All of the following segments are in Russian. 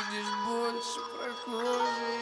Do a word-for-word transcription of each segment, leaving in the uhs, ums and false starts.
увидишь больше прохожих.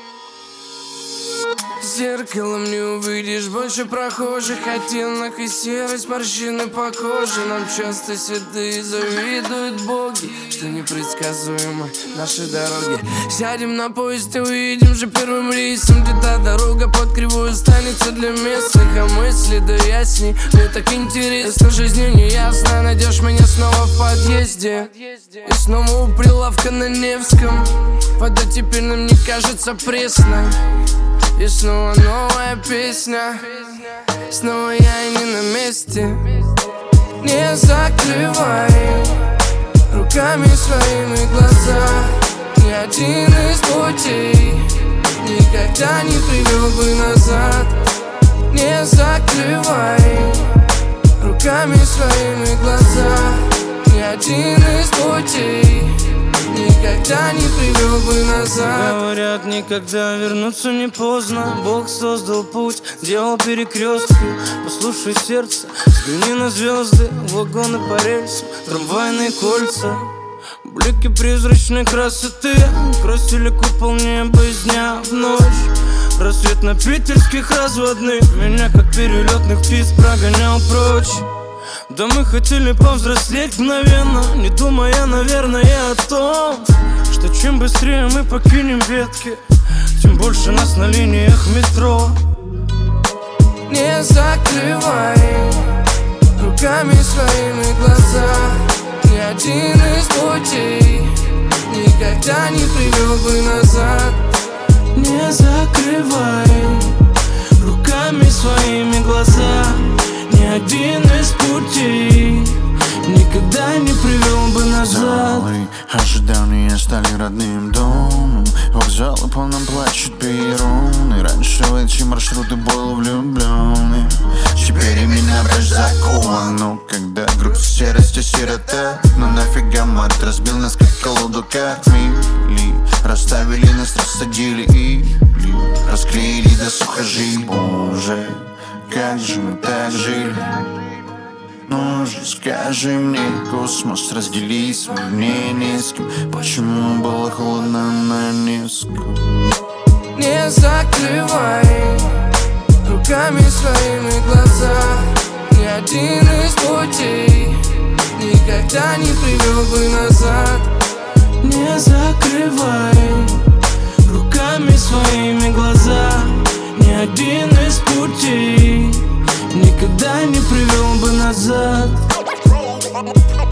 Зеркалом не увидишь больше прохожих. Оттенок и серость, морщины по коже. Нам часто седые завидуют боги, что непредсказуемы наши дороги. Сядем на поезд и уедем же первым рейсом, где та дорога под кривую останется для местных. А мысли да ясней, мне так интересно. Жизнь не ясна, найдешь меня снова в подъезде. И снова у прилавка на Невском. Вода теперь нам не кажется пресной. И снова новая песня. Снова я и не на месте. Не закрывай руками своими глаза. Ни один из путей никогда не привел бы назад. Не закрывай руками своими глаза. Ни один из путей никогда не привел бы назад. Говорят, никогда вернуться не поздно. Бог создал путь, делал перекрестки. Послушай сердце, взгляни на звезды, вагоны по рельсам, трамвайные кольца. Блики призрачной красоты красили купол неба из дня в ночь. Рассвет на питерских разводных меня как перелетных птиц прогонял прочь. Да мы хотели повзрослеть мгновенно, не думая, наверное, о том, что чем быстрее мы покинем ветки, тем больше нас на линиях метро. Не закрывай руками своими глаза. Ни один из путей никогда не привел бы назад. Не закрывай руками своими глаза. Ни один из путей никогда не привел бы назад. Залы ожидания стали родным домом. Вокзалы полном плачут перроны. Раньше в эти маршруты был влюбленный. Теперь меня прочь закован. Но когда грусть, серость и сирота, ну нафига мат разбил нас как колоду карт. Мили расставили нас, рассадили и расклеили до сухожи. Боже, как же мы так жили? Ну же скажи мне, космос, раздели свое мнение с кем. Почему было холодно на Невском? Не закрывай руками своими глаза. Ни один из путей никогда не привел бы назад. Не закрывай руками своими глаза. Ни один из путей никогда не привел бы назад.